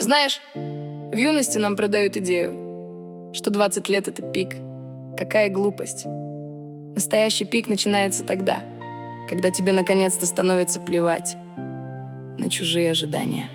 Знаешь, в юности нам продают идею, что 20 лет — это пик. Какая глупость. Настоящий пик начинается тогда, когда тебе наконец-то становится плевать на чужие ожидания.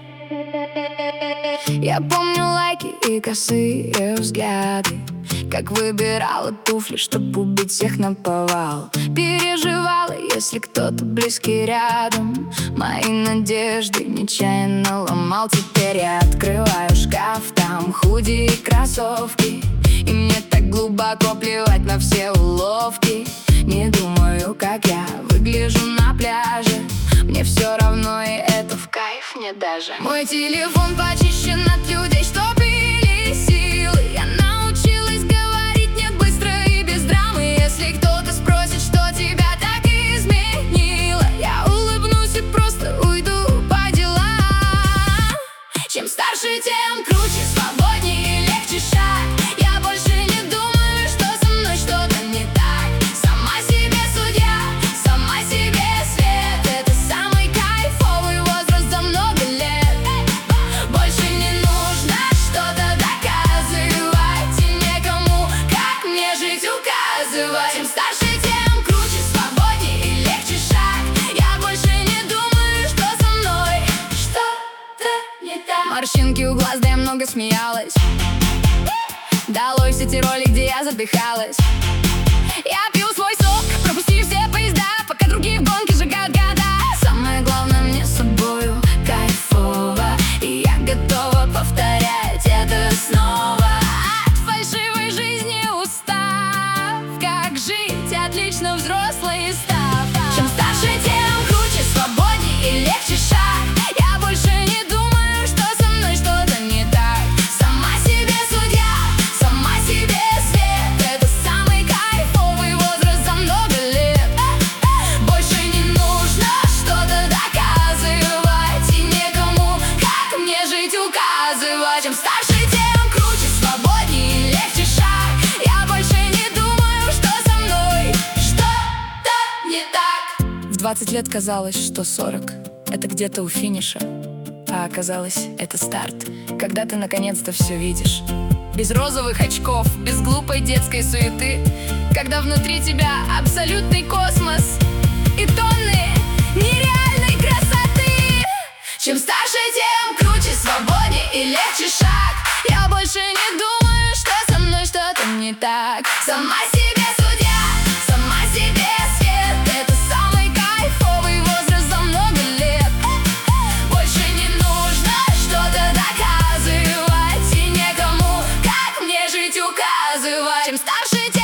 Я помню лайки и косые взгляды, как выбирала туфли, чтобы убить всех наповал. Переживала, если кто-то близкий рядом. Мои надежды нечаянно ломал. Теперь я открываю шкаф, там худи и кроссовки, и мне так глубоко плевать на все уловки. Не думаю, как я выгляжу на пляже, мне все равно, и это в кайф мне даже. Мой телефон почищен от людей, что пили силы. Я научилась говорить нет быстро и без драмы. Если кто-то спросит, что тебя так изменило, я улыбнусь и просто уйду по делам. Чем старше, тем круче, свободнее и легче шаг. Я больше не думаю, что со мной что-то не так. Сама себе судья, сама себе свет. Это самый кайфовый возраст за много лет. Больше не нужно что-то доказывать, и некому, как мне жить, указывать. Чем старше, тем круче, свободнее и легче шаг. Я больше не думаю, что со мной что-то не так. Морщинки у глаз, да я много смеялась. Долой все те роли, где я задыхалась. Я пью свой сок, пропустив все поезда, пока другие в гонке сжигают года. Самое главное, мне с собою кайфово, и я готова повторять это снова. От фальшивой жизни устав, как жить отлично взрослый став. Чем старше, тем круче, свободнее и легче шаг. Я больше не думаю, что со мной что-то не так. Сама себе судья, сама себе свет. Это самый кайфовый возраст за много лет. Больше не нужно что-то доказывать, и некому, как мне жить, указывать. Чем старше, тем круче, свободнее и легче шаг. Я больше не думаю, что со мной что-то не так. В 20 лет казалось, что 40 — это где-то у финиша, а оказалось, это старт, когда ты наконец-то все видишь. Без розовых очков, без глупой детской суеты, когда внутри тебя абсолютный космос и тонны нереальной красоты. Чем старше, тем круче, свободнее и легче шаг. Я больше не думаю, что со мной что-то не так. Сама себе судья, сама себе свет. Это самый кайфовый возраст за много лет. Больше не нужно что-то доказывать, и некому, как мне жить, указывать. Чем старше,